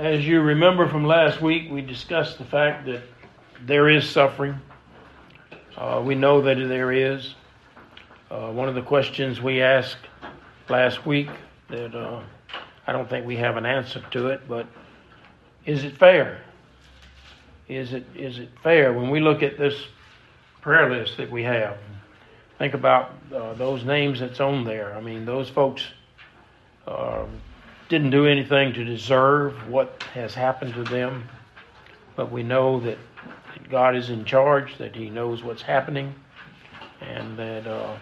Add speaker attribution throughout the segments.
Speaker 1: As you remember from last week, we discussed the fact that there is suffering. We know that there is. One of the questions we asked last week that I don't think we have an answer to it, but is it fair? Is it fair when we look at this prayer list that we have? Think about those names that's on there. I mean, those folks didn't do anything to deserve what has happened to them, but we know that God is in charge, that He knows what's happening, and that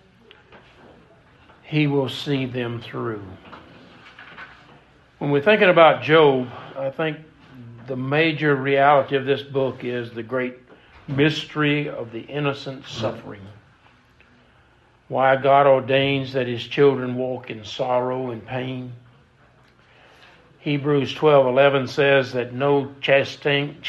Speaker 1: He will see them through. When we're thinking about Job, I think the major reality of this book is the great mystery of the innocent suffering. Why God ordains that His children walk in sorrow and pain. Hebrews 12:11 says that no chastening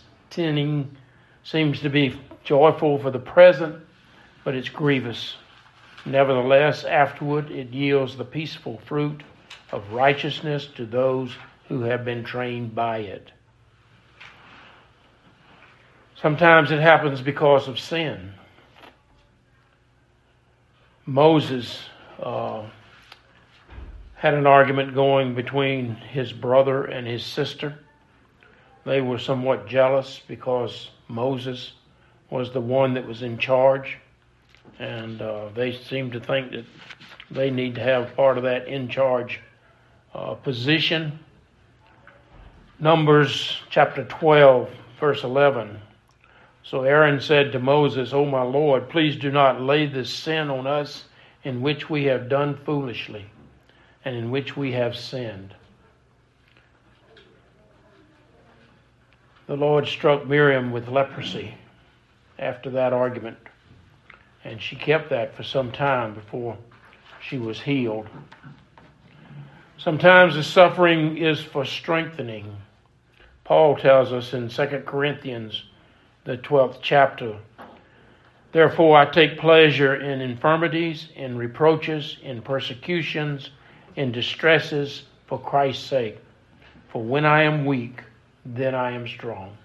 Speaker 1: seems to be joyful for the present, but it's grievous. Nevertheless, afterward it yields the peaceful fruit of righteousness to those who have been trained by it. Sometimes it happens because of sin. Moses had an argument going between his brother and his sister. They were somewhat jealous because Moses was the one that was in charge, and they seemed to think that they need to have part of that in charge position. Numbers chapter 12, verse 11. So Aaron said to Moses, "O my Lord, please do not lay this sin on us in which we have done foolishly and in which we have sinned." The Lord struck Miriam with leprosy after that argument, and she kept that for some time before she was healed. Sometimes the suffering is for strengthening. Paul tells us in 2 Corinthians, the 12th chapter, "Therefore I take pleasure in infirmities, in reproaches, in persecutions, in distresses for Christ's sake. For when I am weak, then I am strong."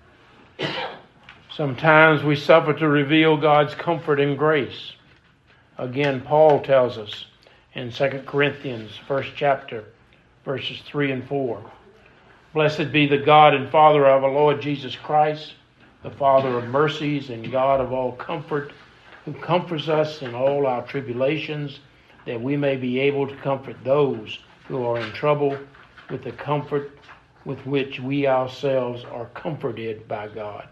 Speaker 1: Sometimes we suffer to reveal God's comfort and grace. Again, Paul tells us in 2 Corinthians, 1st chapter, verses 3 and 4, "Blessed be the God and Father of our Lord Jesus Christ, the Father of mercies and God of all comfort, who comforts us in all our tribulations, that we may be able to comfort those who are in trouble with the comfort with which we ourselves are comforted by God."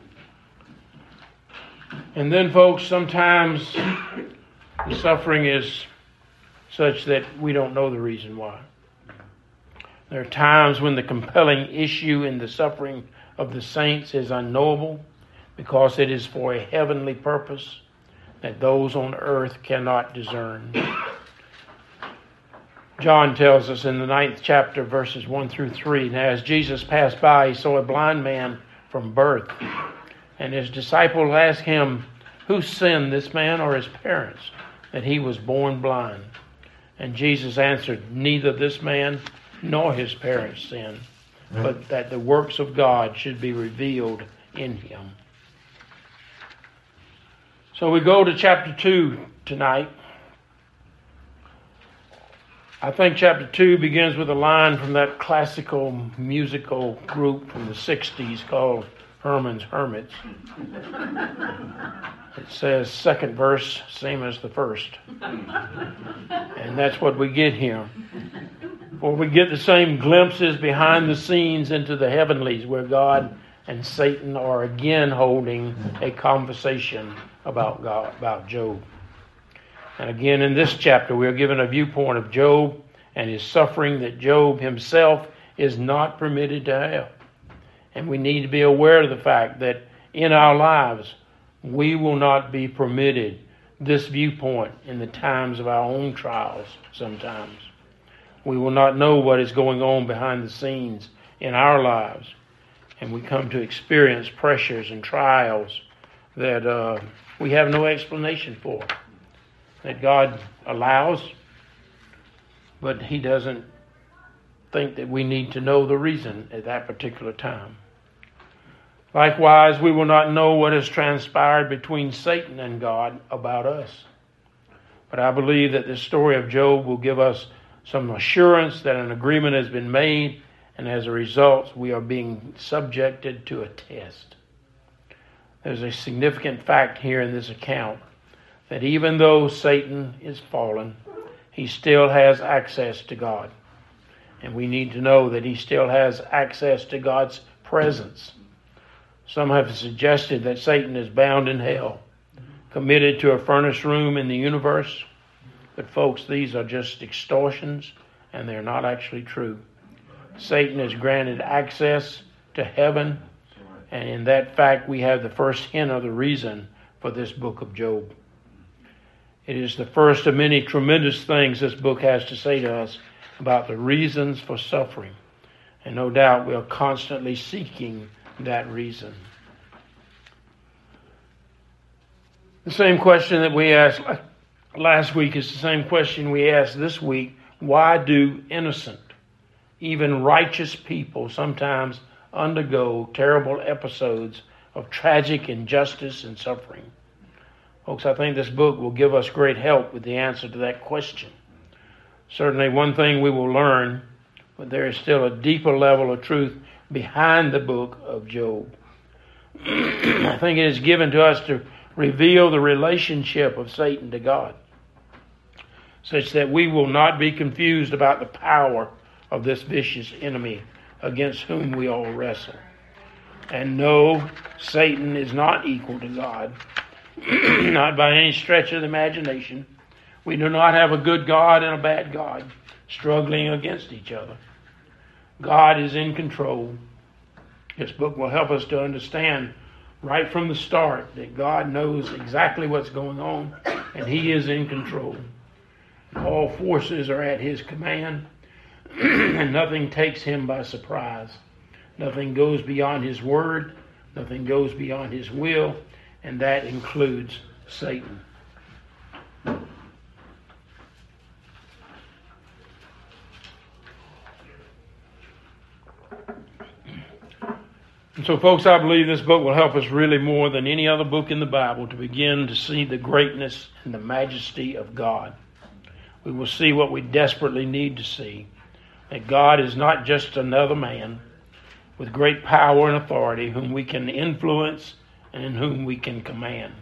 Speaker 1: And then, folks, sometimes the suffering is such that we don't know the reason why. There are times when the compelling issue in the suffering of the saints is unknowable because it is for a heavenly purpose that those on earth cannot discern. John tells us in the 9th chapter, verses 1 through 3, "Now as Jesus passed by, he saw a blind man from birth. And his disciples asked him, 'Who sinned, this man or his parents, that he was born blind?' And Jesus answered, 'Neither this man nor his parents sinned, but that the works of God should be revealed in him.'" So we go to chapter 2 tonight. I think chapter 2 begins with a line from that classical musical group from the 60s called Herman's Hermits. It says, second verse, same as the first. And that's what we get here. For we get the same glimpses behind the scenes into the heavenlies where God and Satan are again holding a conversation about God, about Job. And again in this chapter we are given a viewpoint of Job and his suffering that Job himself is not permitted to have. And we need to be aware of the fact that in our lives we will not be permitted this viewpoint in the times of our own trials sometimes. We will not know what is going on behind the scenes in our lives. And we come to experience pressures and trials that we have no explanation for. That God allows, but He doesn't think that we need to know the reason at that particular time. Likewise, we will not know what has transpired between Satan and God about us. But I believe that the story of Job will give us some assurance that an agreement has been made, and as a result, we are being subjected to a test. There's a significant fact here in this account that even though Satan is fallen, he still has access to God. And we need to know that he still has access to God's presence. Some have suggested that Satan is bound in hell, committed to a furnace room in the universe. But folks, these are just extortions, and they're not actually true. Satan is granted access to heaven, and in that fact we have the first hint of the reason for this book of Job. It is the first of many tremendous things this book has to say to us about the reasons for suffering. And no doubt we are constantly seeking that reason. The same question that we asked last week is the same question we asked this week. Why do innocent, even righteous people sometimes undergo terrible episodes of tragic injustice and suffering? Folks, I think this book will give us great help with the answer to that question. Certainly one thing we will learn, but there is still a deeper level of truth behind the book of Job. I think it is given to us to reveal the relationship of Satan to God, such that we will not be confused about the power of this vicious enemy against whom we all wrestle. And no, Satan is not equal to God, not by any stretch of the imagination. We do not have a good God and a bad God struggling against each other. God is in control. This book will help us to understand right from the start that God knows exactly what's going on, and he is in control. All forces are at his command, and nothing takes him by surprise. Nothing goes beyond his word. Nothing goes beyond his will, and that includes Satan. And so, folks, I believe this book will help us really more than any other book in the Bible to begin to see the greatness and the majesty of God. We will see what we desperately need to see, that God is not just another man with great power and authority whom we can influence and in whom we can command.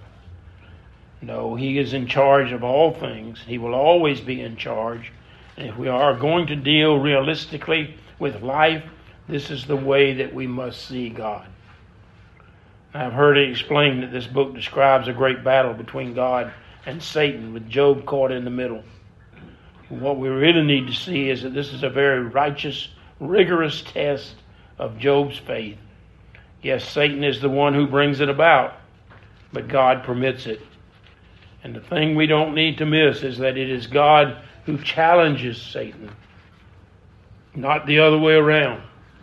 Speaker 1: No, he is in charge of all things. He will always be in charge. And if we are going to deal realistically with life, this is the way that we must see God. I've heard it explained that this book describes a great battle between God and Satan, with Job caught in the middle. What we really need to see is that this is a very righteous, rigorous test of Job's faith. Yes, Satan is the one who brings it about, but God permits it. And the thing we don't need to miss is that it is God who challenges Satan, not the other way around.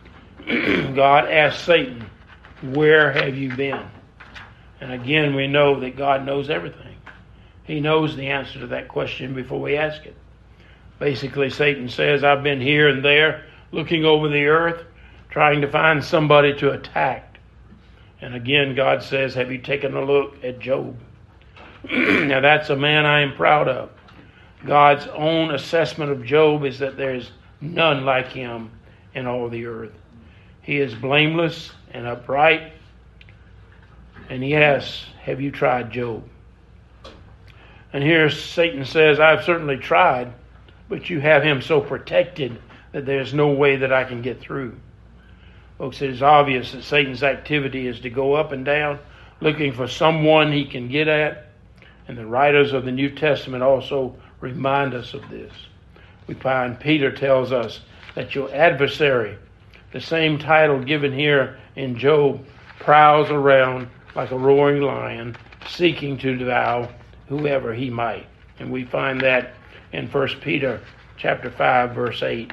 Speaker 1: God asks Satan, "Where have you been?" And again, we know that God knows everything. He knows the answer to that question before we ask it. Basically, Satan says, "I've been here and there, looking over the earth, trying to find somebody to attack." And again, God says, "Have you taken a look at Job?" Now, that's a man I am proud of. God's own assessment of Job is that there's none like him in all the earth. He is blameless and upright. And he asks, "Have you tried Job?" And here Satan says, "I've certainly tried, but you have him so protected that there's no way that I can get through." Folks, it is obvious that Satan's activity is to go up and down, looking for someone he can get at. And the writers of the New Testament also remind us of this. We find Peter tells us that your adversary, the same title given here in Job, prowls around like a roaring lion, seeking to devour whoever he might. And we find that in 1 Peter chapter 5, verse 8.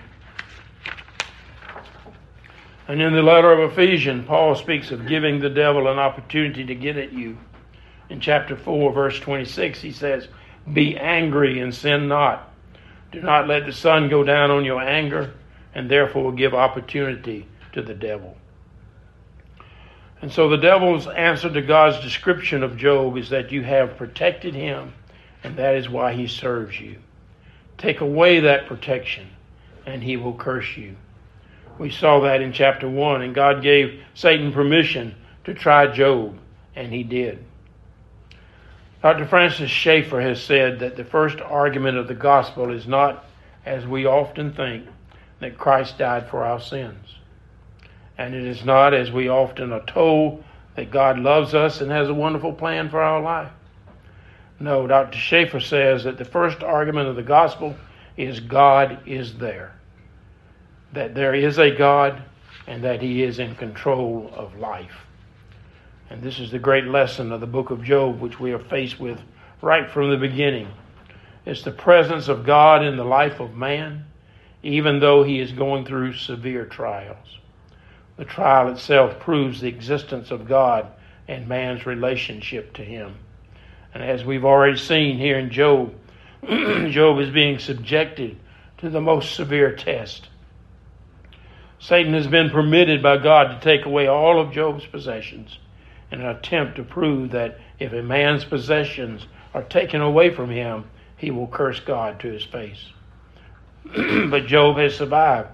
Speaker 1: And in the letter of Ephesians, Paul speaks of giving the devil an opportunity to get at you. In chapter 4, verse 26, he says, "Be angry and sin not. Do not let the sun go down on your anger, and therefore give opportunity to the devil. And so the devil's answer to God's description of Job is that you have protected him, and that is why he serves you. Take away that protection, and he will curse you. We saw that in chapter 1, and God gave Satan permission to try Job, and he did. Dr. Francis Schaeffer has said that the first argument of the gospel is not, as we often think, that Christ died for our sins. And it is not, as we often are told, that God loves us and has a wonderful plan for our life. No, Dr. Schaeffer says that the first argument of the gospel is God is there. That there is a God and that he is in control of life. And this is the great lesson of the book of Job, which we are faced with right from the beginning. It's the presence of God in the life of man, even though he is going through severe trials. The trial itself proves the existence of God and man's relationship to him. And as we've already seen here in Job, Job is being subjected to the most severe test. Satan has been permitted by God to take away all of Job's possessions in an attempt to prove that if a man's possessions are taken away from him, he will curse God to his face. But Job has survived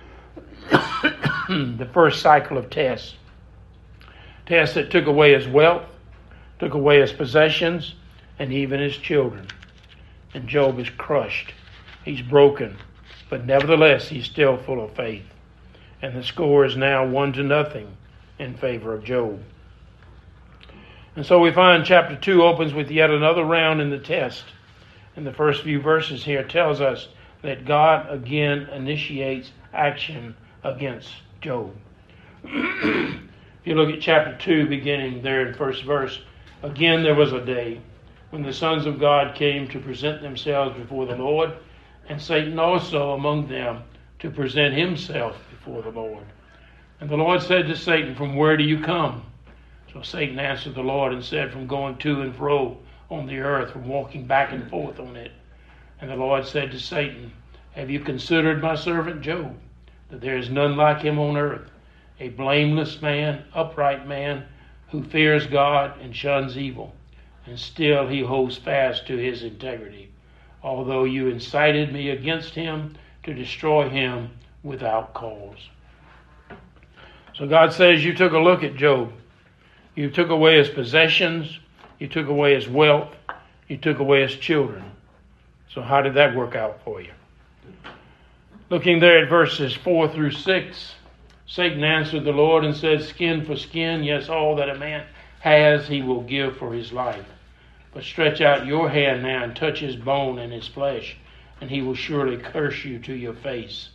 Speaker 1: the first cycle of tests. Tests that took away his wealth, took away his possessions, and even his children. And Job is crushed. He's broken. But nevertheless, he's still full of faith. And the score is now 1-0 in favor of Job. And so we find chapter 2 opens with yet another round in the test. And the first few verses here tells us that God again initiates action against Job. If you look at chapter 2, beginning there in first verse, again there was a day when the sons of God came to present themselves before the Lord, and Satan also among them to present himself before the Lord. And the Lord said to Satan, "From where do you come?" So Satan answered the Lord and said, "From going to and fro on the earth, from walking back and forth on it." And the Lord said to Satan, "Have you considered my servant Job, that there is none like him on earth, a blameless man, upright man, who fears God and shuns evil, and still he holds fast to his integrity, although you incited me against him to destroy him without cause." So God says, you took a look at Job. You took away his possessions. You took away his wealth. You took away his children. So how did that work out for you? Looking there at verses 4-6, Satan answered the Lord and said, "Skin for skin, yes, all that a man has he will give for his life. But stretch out your hand now and touch his bone and his flesh, and he will surely curse you to your face."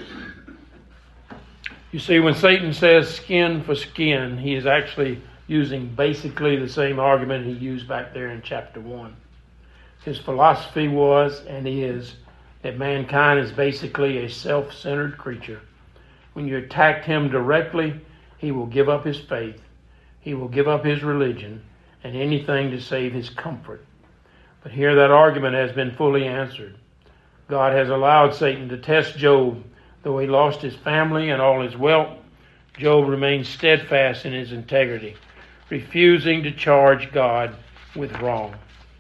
Speaker 1: You see, when Satan says skin for skin, he is actually using basically the same argument he used back there in chapter 1. His philosophy was, and is, that mankind is basically a self-centered creature. When you attack him directly, he will give up his faith, he will give up his religion, and anything to save his comfort. But here that argument has been fully answered. God has allowed Satan to test Job. Though he lost his family and all his wealth, Job remained steadfast in his integrity, refusing to charge God with wrong.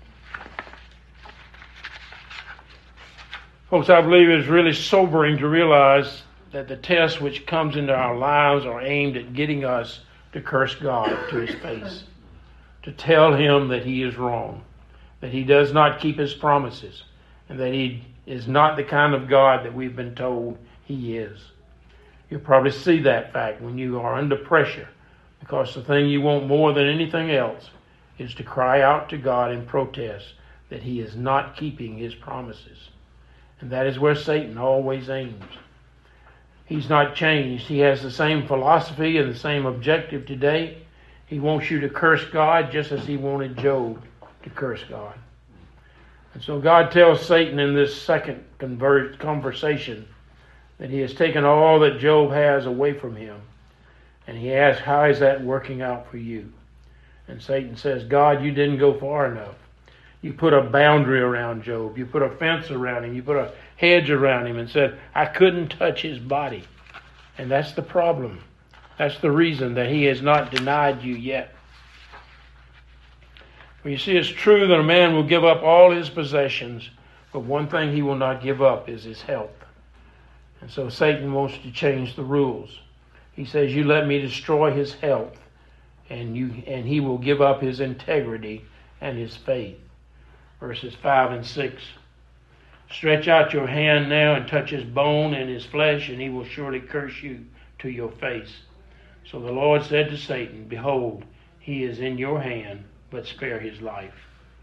Speaker 1: Folks, I believe it is really sobering to realize that the tests which comes into our lives are aimed at getting us to curse God to his face, to tell him that he is wrong, that he does not keep his promises, and that he is not the kind of God that we've been told he is. You'll probably see that fact when you are under pressure, because the thing you want more than anything else is to cry out to God in protest that he is not keeping his promises. And that is where Satan always aims. He's not changed. He has the same philosophy and the same objective today. He wants you to curse God just as he wanted Job to curse God. And so God tells Satan in this second conversation that he has taken all that Job has away from him. And he asks, how is that working out for you? And Satan says, God, you didn't go far enough. You put a boundary around Job. You put a fence around him. You put a hedge around him and said, I couldn't touch his body. And that's the problem. That's the reason that he has not denied you yet. Well, you see, it's true that a man will give up all his possessions, but one thing he will not give up is his health. And so Satan wants to change the rules. He says, you let me destroy his health, and he will give up his integrity and his faith. Verses 5 and 6. Stretch out your hand now and touch his bone and his flesh, and he will surely curse you to your face. So the Lord said to Satan, behold, he is in your hand, but spare his life.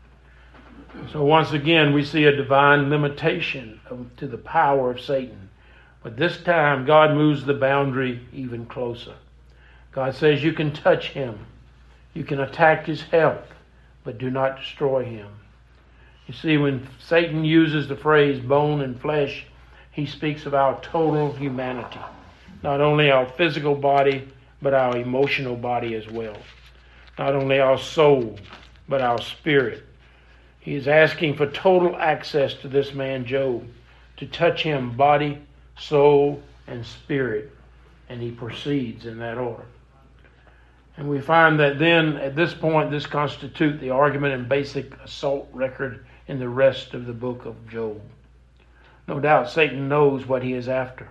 Speaker 1: So once again, we see a divine limitation to the power of Satan. But this time, God moves the boundary even closer. God says you can touch him. You can attack his health, but do not destroy him. You see, when Satan uses the phrase bone and flesh, he speaks of our total humanity. Not only our physical body, but our emotional body as well. Not only our soul, but our spirit. He is asking for total access to this man Job, to touch him body, soul, and spirit. And he proceeds in that order. And we find that then, at this point, this constitutes the argument and basic assault record in the rest of the book of Job. No doubt Satan knows what he is after.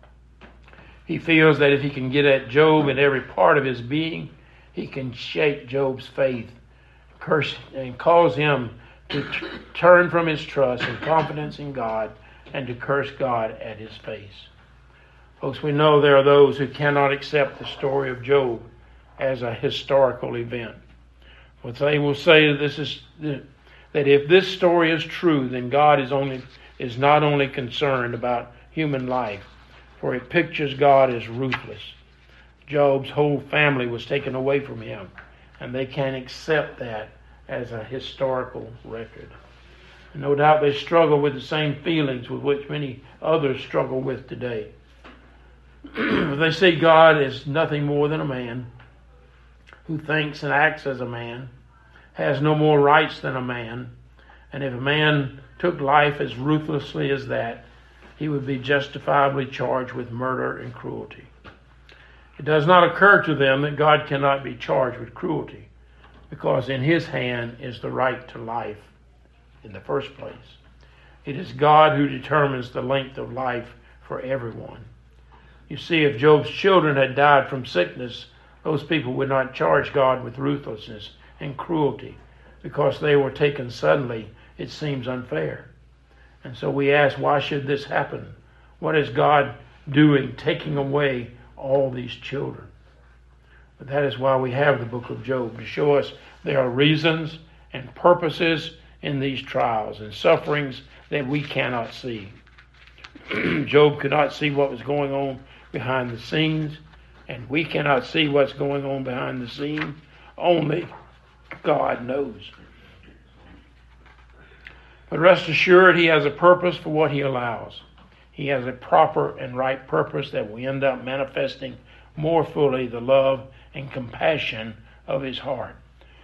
Speaker 1: He feels that if he can get at Job in every part of his being, he can shake Job's faith, curse, and cause him to turn from his trust and confidence in God and to curse God at his face. Folks, we know there are those who cannot accept the story of Job as a historical event. But they will say that if this story is true, then God is not only concerned about human life, for it pictures God as ruthless. Job's whole family was taken away from him, and they can't accept that as a historical record. And no doubt they struggle with the same feelings with which many others struggle with today. They see God as nothing more than a man who thinks and acts as a man, has no more rights than a man, and if a man took life as ruthlessly as that, he would be justifiably charged with murder and cruelty. It does not occur to them that God cannot be charged with cruelty, because in his hand is the right to life in the first place. It is God who determines the length of life for everyone. You see, if Job's children had died from sickness, those people would not charge God with ruthlessness and cruelty because they were taken suddenly. It seems unfair. And so we ask, why should this happen? What is God doing, taking away all these children? But that is why we have the book of Job, to show us there are reasons and purposes in these trials and sufferings that we cannot see. Job could not see what was going on behind the scenes, and we cannot see what's going on behind the scene. Only God knows. But rest assured, he has a purpose for what he allows. He has a proper and right purpose that will end up manifesting more fully the love and compassion of his heart.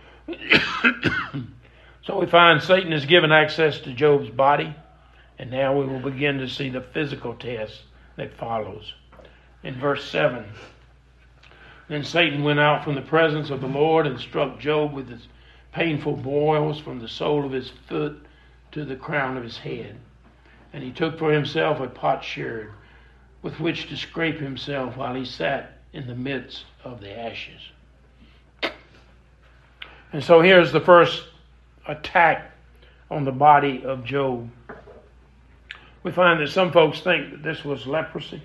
Speaker 1: So we find Satan has given access to Job's body, and now we will begin to see the physical test that follows. In verse 7, then Satan went out from the presence of the Lord and struck Job with his painful boils from the sole of his foot to the crown of his head. And he took for himself a potsherd with which to scrape himself while he sat in the midst of the ashes. And so here's the first attack on the body of Job. We find that some folks think that this was leprosy.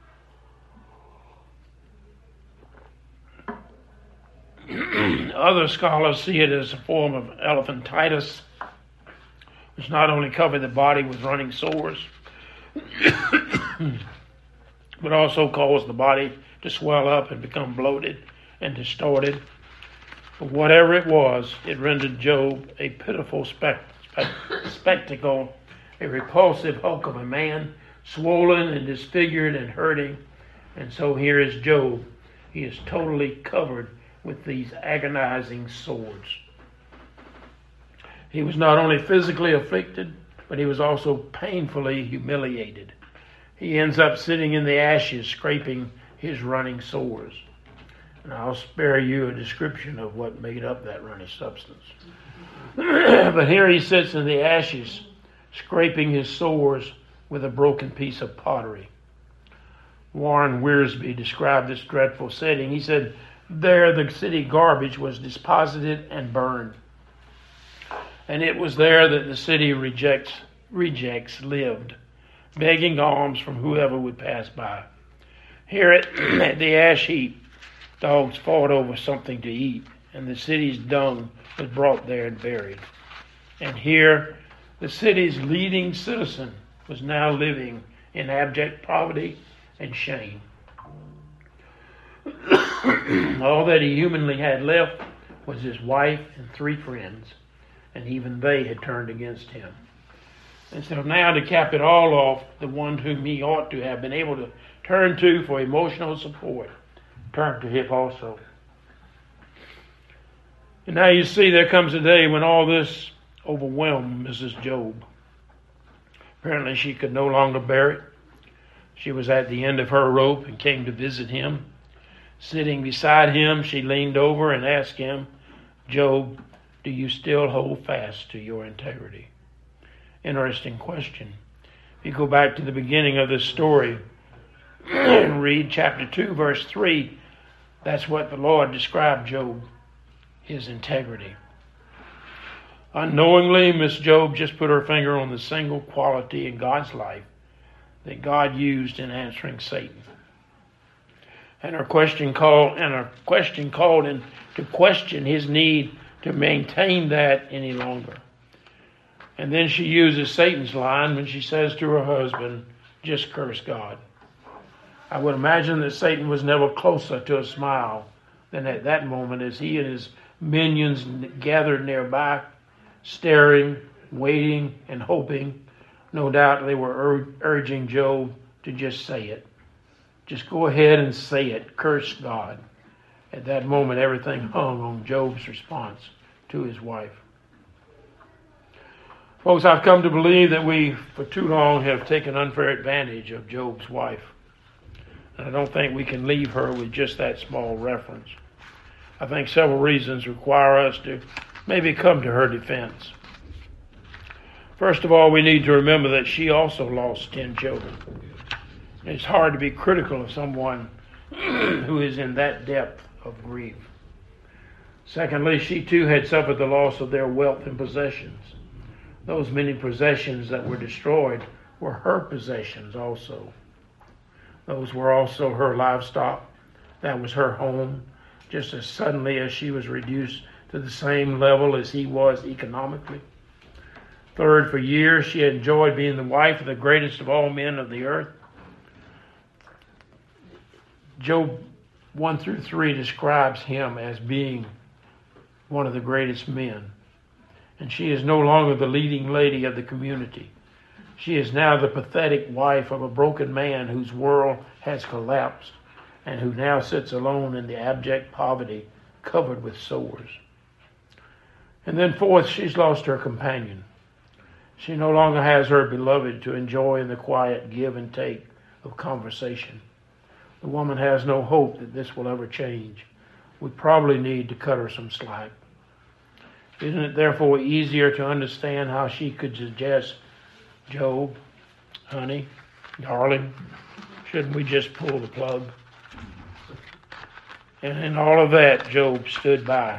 Speaker 1: Other scholars see it as a form of elephantitis, which not only covered the body with running sores, but also caused the body to swell up and become bloated and distorted. But whatever it was, it rendered Job a pitiful spectacle, a repulsive hulk of a man, swollen and disfigured and hurting. And so here is Job. He is totally covered with these agonizing sores. He was not only physically afflicted, but he was also painfully humiliated. He ends up sitting in the ashes, scraping his running sores. And I'll spare you a description of what made up that runny substance. But here he sits in the ashes, scraping his sores with a broken piece of pottery. Warren Wiersbe described this dreadful setting. He said, there the city garbage was deposited and burned. And it was there that the city rejects lived, begging alms from whoever would pass by. Here at the ash heap, dogs fought over something to eat, and the city's dung was brought there and buried. And here, the city's leading citizen was now living in abject poverty and shame. All that he humanly had left was his wife and 3 friends, and even they had turned against him. And so now, to cap it all off, the one whom he ought to have been able to turn to for emotional support turned to him also. And now you see, there comes a day when all this overwhelmed Mrs. Job. Apparently she could no longer bear it. She was at the end of her rope and came to visit him. Sitting beside him, she leaned over and asked him, Job, do you still hold fast to your integrity? Interesting question. If you go back to the beginning of this story and read chapter 2, verse 3, that's what the Lord described Job, his integrity. Unknowingly, Miss Job just put her finger on the single quality in God's life that God used in answering Satan. And her question called him to question his need to maintain that any longer. And then she uses Satan's line when she says to her husband, just curse God. I would imagine that Satan was never closer to a smile than at that moment as he and his minions gathered nearby, staring, waiting, and hoping. No doubt they were urging Job to just say it. Just go ahead and say it. Curse God. At that moment, everything hung on Job's response to his wife. Folks, I've come to believe that we, for too long, have taken unfair advantage of Job's wife. And I don't think we can leave her with just that small reference. I think several reasons require us to maybe come to her defense. First of all, we need to remember that she also lost 10 children. It's hard to be critical of someone who is in that depth of grief. Secondly, she too had suffered the loss of their wealth and possessions. Those many possessions that were destroyed were her possessions also. Those were also her livestock. That was her home, just as suddenly as she was reduced to the same level as he was economically. Third, for years she had enjoyed being the wife of the greatest of all men of the earth. Job 1 through 3 describes him as being one of the greatest men. And she is no longer the leading lady of the community. She is now the pathetic wife of a broken man whose world has collapsed and who now sits alone in the abject poverty covered with sores. And then fourth, she's lost her companion. She no longer has her beloved to enjoy in the quiet give and take of conversation. The woman has no hope that this will ever change. We probably need to cut her some slack. Isn't it therefore easier to understand how she could suggest, Job, honey, darling, shouldn't we just pull the plug? And in all of that, Job stood by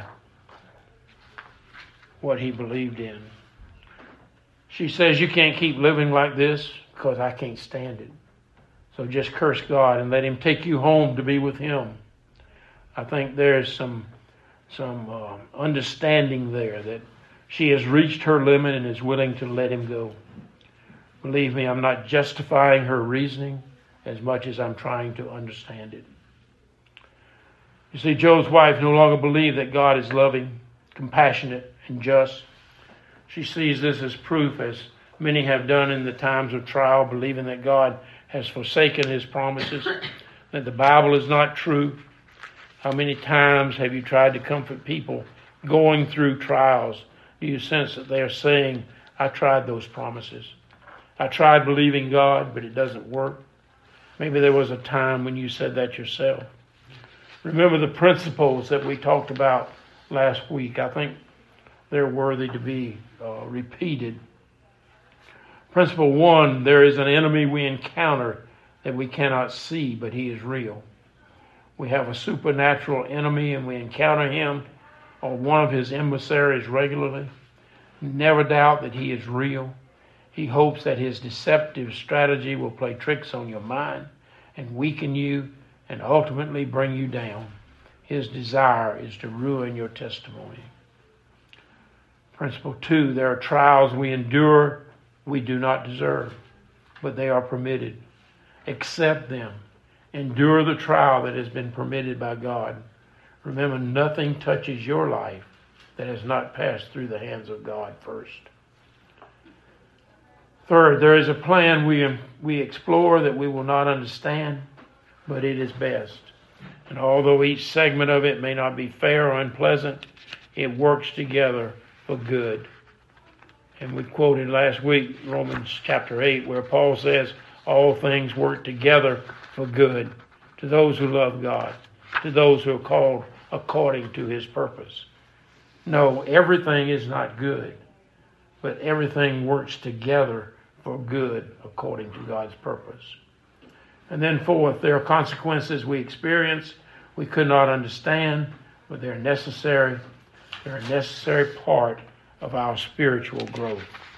Speaker 1: what he believed in. She says, you can't keep living like this because I can't stand it. So just curse God and let him take you home to be with him. I think there's some understanding there that she has reached her limit and is willing to let him go. Believe me, I'm not justifying her reasoning as much as I'm trying to understand it. You see, Job's wife no longer believed that God is loving, compassionate, and just. She sees this as proof, as many have done in the times of trial, believing that God has forsaken his promises, that the Bible is not true. How many times have you tried to comfort people going through trials? Do you sense that they are saying, I tried those promises. I tried believing God, but it doesn't work. Maybe there was a time when you said that yourself. Remember the principles that we talked about last week. I think they're worthy to be repeated. Principle 1, there is an enemy we encounter that we cannot see, but he is real. We have a supernatural enemy and we encounter him or one of his emissaries regularly. Never doubt that he is real. He hopes that his deceptive strategy will play tricks on your mind and weaken you and ultimately bring you down. His desire is to ruin your testimony. Principle 2, there are trials we endure we do not deserve, but they are permitted. Accept them. Endure the trial that has been permitted by God. Remember, nothing touches your life that has not passed through the hands of God first. Third, there is a plan we explore that we will not understand, but it is best. And although each segment of it may not be fair or unpleasant, it works together for good. And we quoted last week Romans chapter 8, where Paul says, all things work together for good to those who love God, to those who are called according to his purpose. No, everything is not good, but everything works together for good according to God's purpose. And then fourth, there are consequences we experience we could not understand, but they're necessary. They're a necessary part of our spiritual growth.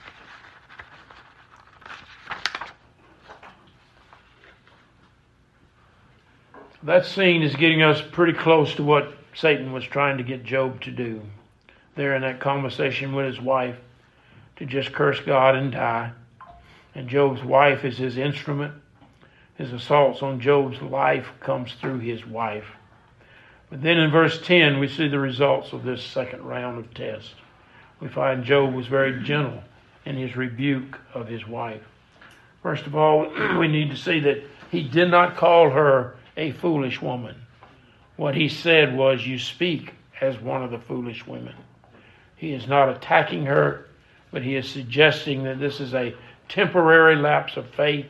Speaker 1: That scene is getting us pretty close to what Satan was trying to get Job to do. There in that conversation with his wife, to just curse God and die. And Job's wife is his instrument. His assaults on Job's life comes through his wife. But then in verse 10, we see the results of this second round of tests. We find Job was very gentle in his rebuke of his wife. First of all, we need to see that he did not call her a foolish woman. What he said was, you speak as one of the foolish women. He is not attacking her, but he is suggesting that this is a temporary lapse of faith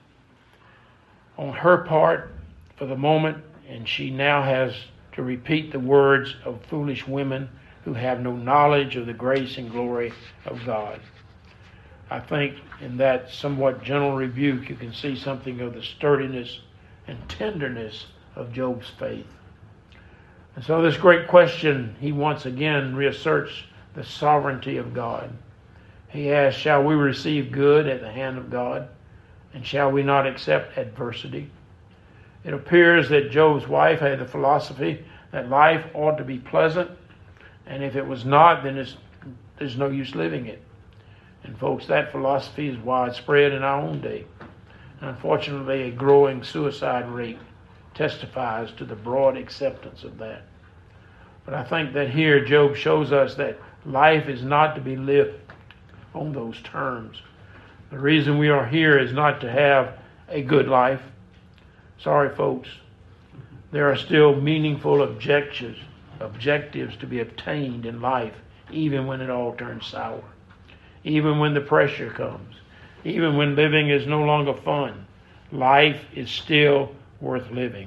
Speaker 1: on her part for the moment, and she now has to repeat the words of foolish women who have no knowledge of the grace and glory of God. I think in that somewhat gentle rebuke you can see something of the sturdiness and tenderness of Job's faith. And so this great question, he once again reasserts the sovereignty of God. He asks, shall we receive good at the hand of God? And shall we not accept adversity? It appears that Job's wife had the philosophy that life ought to be pleasant, and if it was not, then there's no use living it. And folks, that philosophy is widespread in our own day. Unfortunately, a growing suicide rate testifies to the broad acceptance of that. But I think that here Job shows us that life is not to be lived on those terms. The reason we are here is not to have a good life. Sorry, folks. There are still meaningful objectives to be obtained in life, even when it all turns sour. Even when the pressure comes. Even when living is no longer fun. Life is still worth living.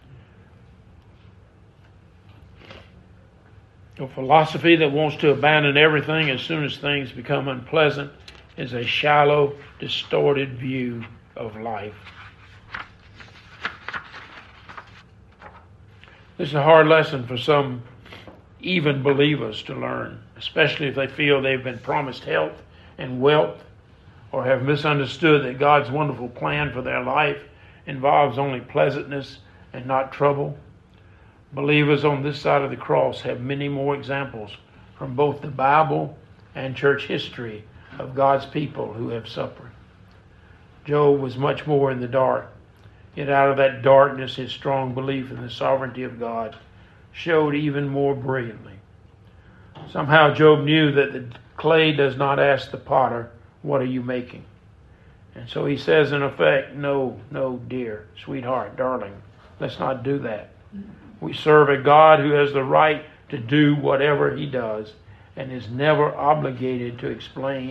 Speaker 1: A philosophy that wants to abandon everything as soon as things become unpleasant is a shallow, distorted view of life. This is a hard lesson for some even believers to learn, especially if they feel they've been promised health and wealth or have misunderstood that God's wonderful plan for their life involves only pleasantness and not trouble. Believers on this side of the cross have many more examples from both the Bible and church history of God's people who have suffered. Job was much more in the dark, yet out of that darkness his strong belief in the sovereignty of God showed even more brilliantly. Somehow Job knew that the clay does not ask the potter, what are you making? And so he says in effect, no, dear, sweetheart, darling, let's not do that. We serve a God who has the right to do whatever he does and is never obligated to explain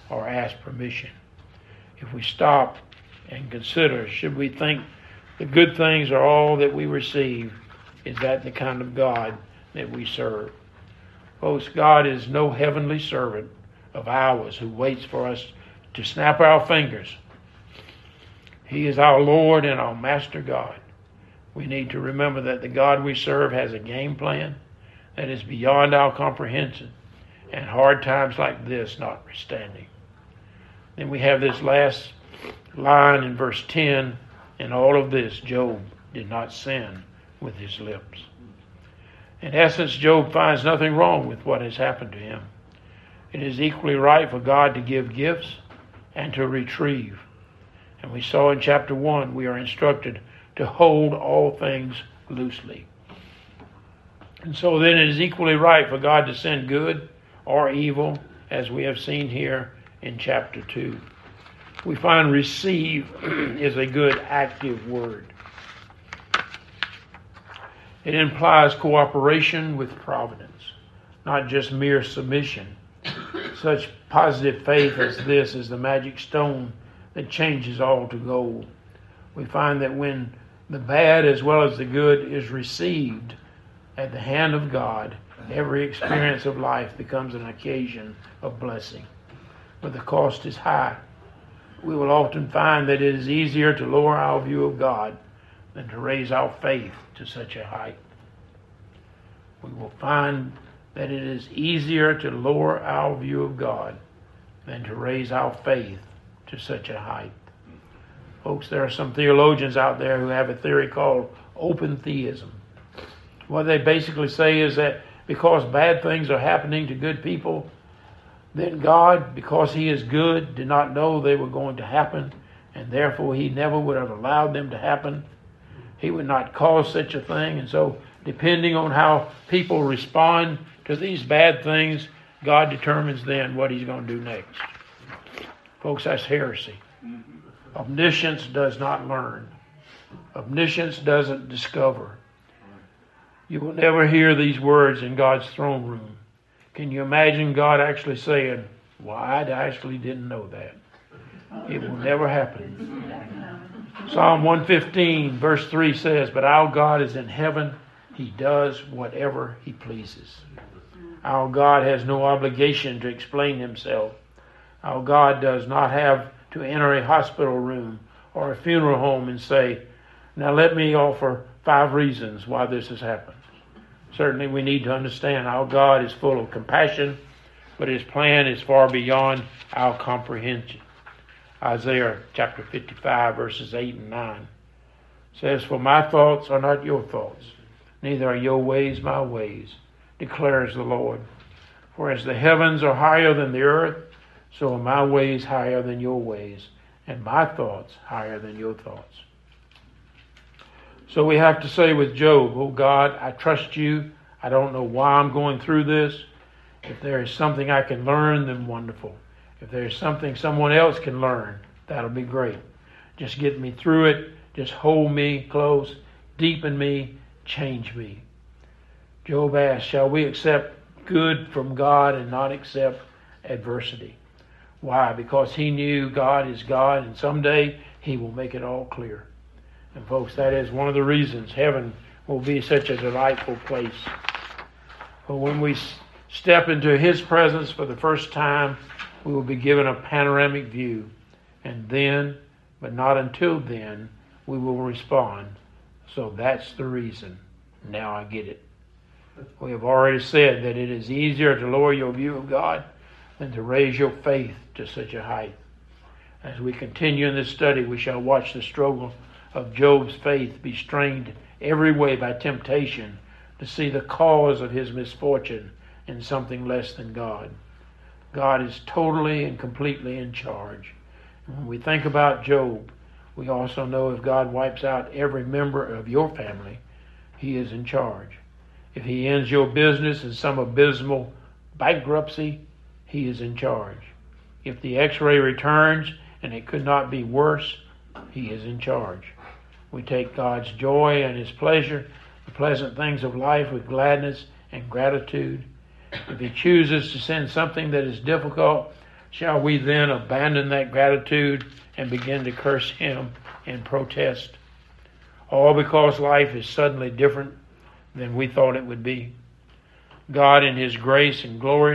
Speaker 1: or ask permission. If we stop and consider, should we think the good things are all that we receive? Is that the kind of God that we serve? Folks, God is no heavenly servant of ours who waits for us to snap our fingers. He is our Lord and our Master God. We need to remember that the God we serve has a game plan that is beyond our comprehension, and hard times like this notwithstanding. Then we have this last line in verse 10, in all of this, Job did not sin with his lips. In essence, Job finds nothing wrong with what has happened to him. It is equally right for God to give gifts and to retrieve. And we saw in chapter 1, we are instructed to hold all things loosely. And so then it is equally right for God to send good or evil, as we have seen here in chapter 2. We find receive is a good active word. It implies cooperation with providence, not just mere submission. Such positive faith as this is the magic stone that changes all to gold. We find that when the bad as well as the good is received at the hand of God, every experience of life becomes an occasion of blessing. But the cost is high. We will often find that it is easier to lower our view of God than to raise our faith to such a height. We will find that it is easier to lower our view of God than to raise our faith to such a height. Folks, there are some theologians out there who have a theory called open theism. What they basically say is that because bad things are happening to good people, then God, because he is good, did not know they were going to happen, and therefore he never would have allowed them to happen. He would not cause such a thing. And so, depending on how people respond to these bad things, God determines then what he's going to do next. Folks, that's heresy. Omniscience does not learn. Omniscience doesn't discover. You will never hear these words in God's throne room. Can you imagine God actually saying, well, I actually didn't know that? It will never happen. Psalm 115 verse 3 says, but our God is in heaven. He does whatever he pleases. Our God has no obligation to explain himself. Our God does not have to enter a hospital room or a funeral home and say, now let me offer 5 reasons why this has happened. Certainly we need to understand our God is full of compassion, but his plan is far beyond our comprehension. Isaiah chapter 55 verses 8 and 9 says, for my thoughts are not your thoughts, neither are your ways my ways, declares the Lord. For as the heavens are higher than the earth, so are my ways higher than your ways, and my thoughts higher than your thoughts. So we have to say with Job, oh God, I trust you. I don't know why I'm going through this. If there is something I can learn, then wonderful. If there is something someone else can learn, that'll be great. Just get me through it. Just hold me close, deepen me, change me. Job asked, shall we accept good from God and not accept adversity? Why? Because he knew God is God, and someday he will make it all clear. And folks, that is one of the reasons heaven will be such a delightful place. But when we step into his presence for the first time, we will be given a panoramic view. And then, but not until then, we will respond. So that's the reason. Now I get it. We have already said that it is easier to lower your view of God than to raise your faith to such a height. As we continue in this study, we shall watch the struggle of Job's faith be strained every way by temptation to see the cause of his misfortune in something less than God. God is totally and completely in charge. And when we think about Job, we also know if God wipes out every member of your family, he is in charge. If he ends your business in some abysmal bankruptcy, he is in charge. If the x-ray returns and it could not be worse, he is in charge. We take God's joy and his pleasure, the pleasant things of life, with gladness and gratitude. If he chooses to send something that is difficult shall we then abandon that gratitude and begin to curse him in protest? All because life is suddenly different than we thought it would be. God in his grace and glory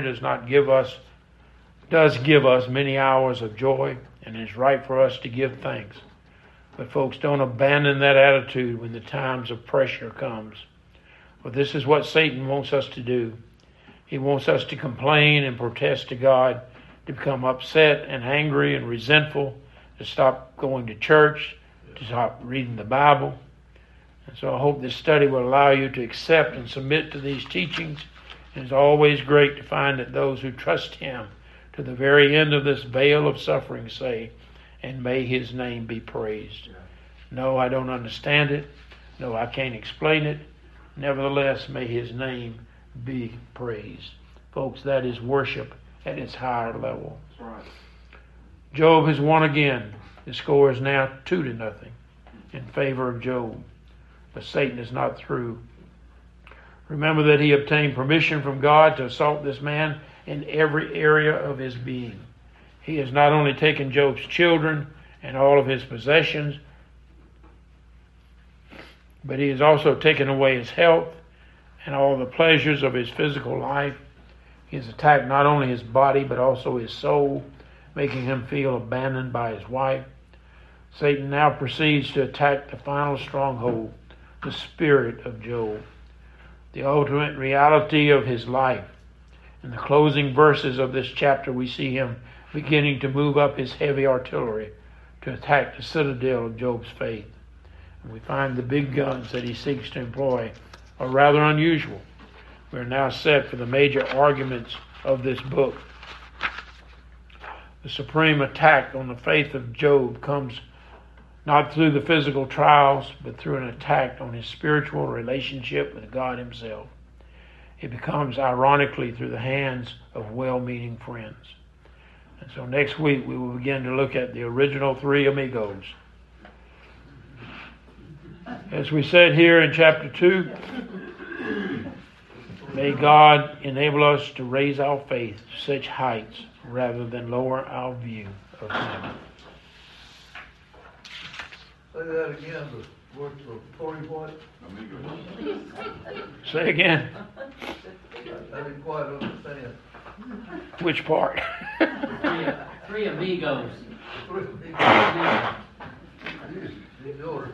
Speaker 1: does give us many hours of joy, and it's right for us to give thanks. But folks, don't abandon that attitude when the times of pressure comes. For this is what Satan wants us to do. He wants us to complain and protest to God, to become upset and angry and resentful, to stop going to church, to stop reading the Bible. And so I hope this study will allow you to accept and submit to these teachings. And it's always great to find that those who trust him to the very end of this veil of suffering say, and may his name be praised. No, I don't understand it. No, I can't explain it. Nevertheless, may his name be praised. Folks, that is worship at its higher level. That's right. Job has won again. The score is now 2-0 in favor of Job. But Satan is not through. Remember that he obtained permission from God to assault this man in every area of his being. He has not only taken Job's children and all of his possessions, but he has also taken away his health and all the pleasures of his physical life. He has attacked not only his body, but also his soul, making him feel abandoned by his wife. Satan now proceeds to attack the final stronghold, the spirit of Job, the ultimate reality of his life. In the closing verses of this chapter, we see him beginning to move up his heavy artillery to attack the citadel of Job's faith. And we find the big guns that he seeks to employ are rather unusual. We are now set for the major arguments of this book. The supreme attack on the faith of Job comes not through the physical trials, but through an attack on his spiritual relationship with God himself. It becomes, ironically, through the hands of well-meaning friends. And so next week we will begin to look at the original three amigos. As we said here in chapter 2, may God enable us to raise our faith to such heights rather than lower our view of him.
Speaker 2: Say that again, the word for 40 what?
Speaker 1: Say again.
Speaker 2: I didn't quite understand.
Speaker 1: Which part?
Speaker 3: Three amigos.
Speaker 2: In order.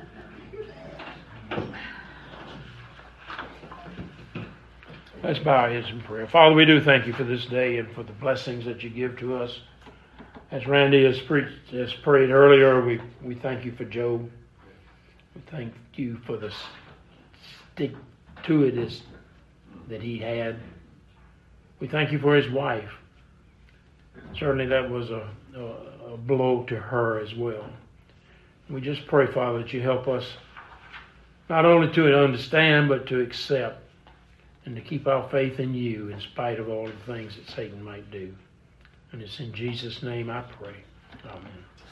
Speaker 1: Let's bow our heads in prayer. Father, we do thank you for this day and for the blessings that you give to us. As Randy has prayed earlier, we thank you for Job. We thank you for the stick-to-itness that he had. We thank you for his wife. Certainly that was a blow to her as well. We just pray, Father, that you help us not only to understand, but to accept and to keep our faith in you in spite of all the things that Satan might do. And it's in Jesus' name I pray. Amen.